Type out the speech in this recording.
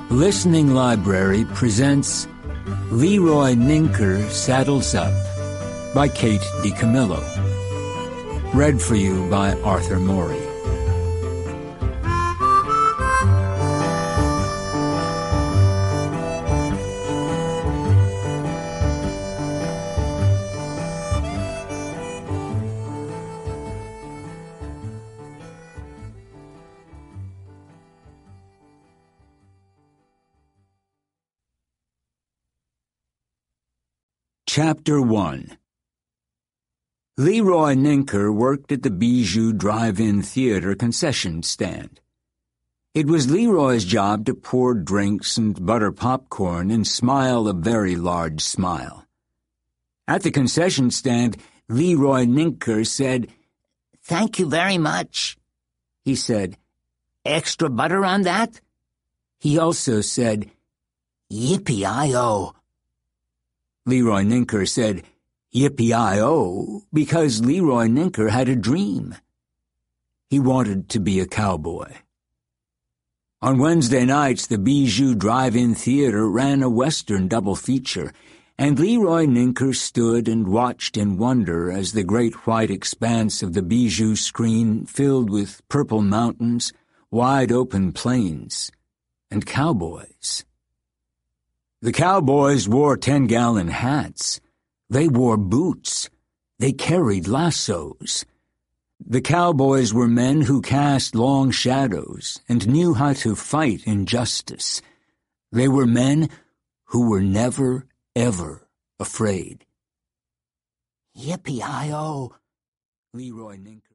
Listening Library presents Leroy Ninker Saddles Up by Kate DiCamillo. Read for you by Arthur Morey. Chapter 1. Leroy Ninker worked at the Bijou Drive-In Theater concession stand. It was Leroy's job to pour drinks and butter popcorn and smile a very large smile. At the concession stand, Leroy Ninker said, "Thank you very much." He said, "Extra butter on that?" He also said, "Yippee-I-O." Leroy Ninker said, "Yippee-I-O," because Leroy Ninker had a dream. He wanted to be a cowboy. On Wednesday nights, the Bijou Drive-In Theater ran a Western double feature, and Leroy Ninker stood and watched in wonder as the great white expanse of the Bijou screen filled with purple mountains, wide-open plains, and cowboys. The cowboys wore 10-gallon hats. They wore boots. They carried lassos. The cowboys were men who cast long shadows and knew how to fight injustice. They were men who were never, ever afraid. "Yippee-I-O," Leroy Ninker